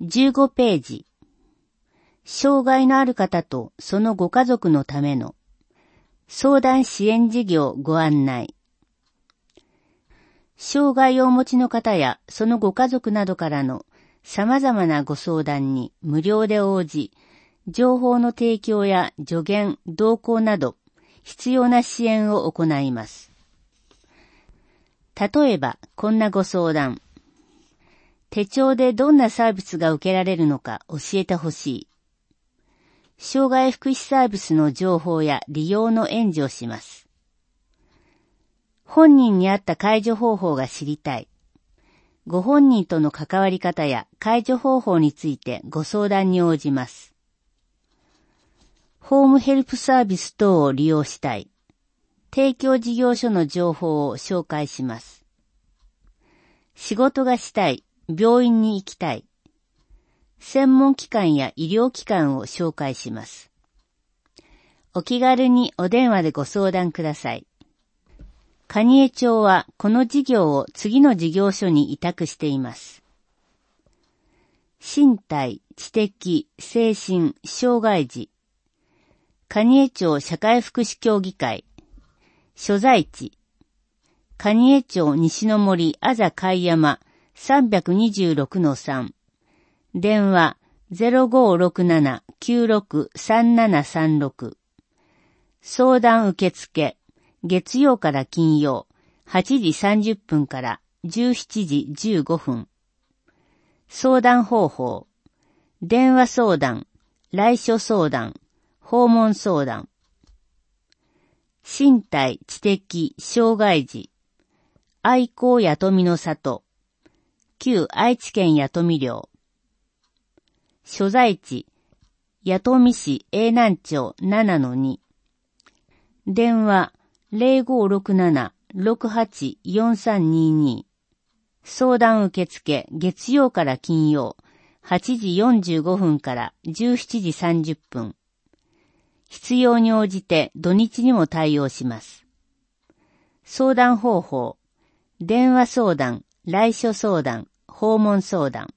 15ページ。障害のある方とそのご家族のための相談支援事業ご案内。障害をお持ちの方やそのご家族などからの様々なご相談に無料で応じ、情報の提供や助言、同行など必要な支援を行います。例えば、こんなご相談。手帳でどんなサービスが受けられるのか教えてほしい。障害福祉サービスの情報や利用の援助をします。本人に合った介助方法が知りたい。ご本人との関わり方や介助方法についてご相談に応じます。ホームヘルプサービス等を利用したい。提供事業所の情報を紹介します。仕事がしたい。病院に行きたい。専門機関や医療機関を紹介します。お気軽にお電話でご相談ください。蟹江町はこの事業を次の事業所に委託しています。身体、知的、精神、障害児。蟹江町社会福祉協議会。所在地。蟹江町西の森あざ貝山326-3。電話 0567-963736。相談受付。月曜から金曜、8時30分から17時15分。相談方法。電話相談、来所相談、訪問相談。身体、知的、障害児。愛好弥富の里。旧愛知県弥富寮。所在地。弥富市永南町7-2。電話0567-684322。相談受付月曜から金曜8時45分から17時30分。必要に応じて土日にも対応します。相談方法。電話相談、来所相談、訪問相談。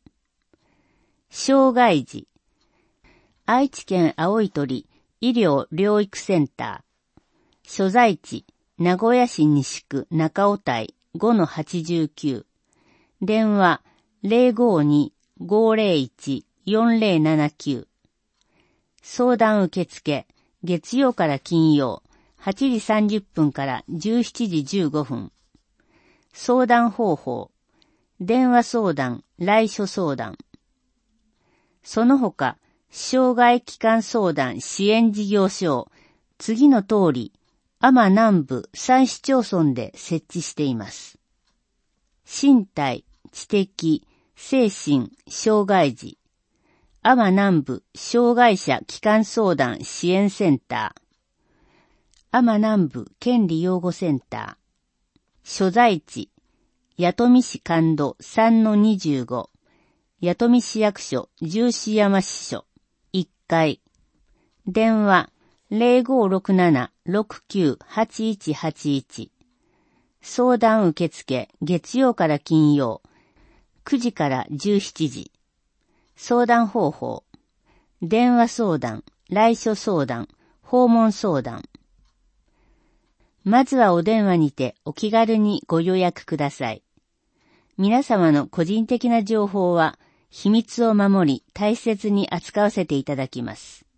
障害児。愛知県青い鳥医療療育センター。所在地、名古屋市西区中尾台 5-89。電話052-501-4079。相談受付、月曜から金曜、8時30分から17時15分。相談方法、電話相談、来所相談。その他、障害機関相談支援事業所を次の通り、安間南部3市町村で設置しています。身体、知的、精神、障害児。安間南部障害者機関相談支援センター。安間南部権利擁護センター。所在地、弥富市神戸 3-25。弥富市役所十四山支所1階。電話0567-698181。相談受付月曜から金曜9時から17時。相談方法。電話相談、来所相談、訪問相談。まずはお電話にてお気軽にご予約ください。皆様の個人的な情報は秘密を守り大切に扱わせていただきます。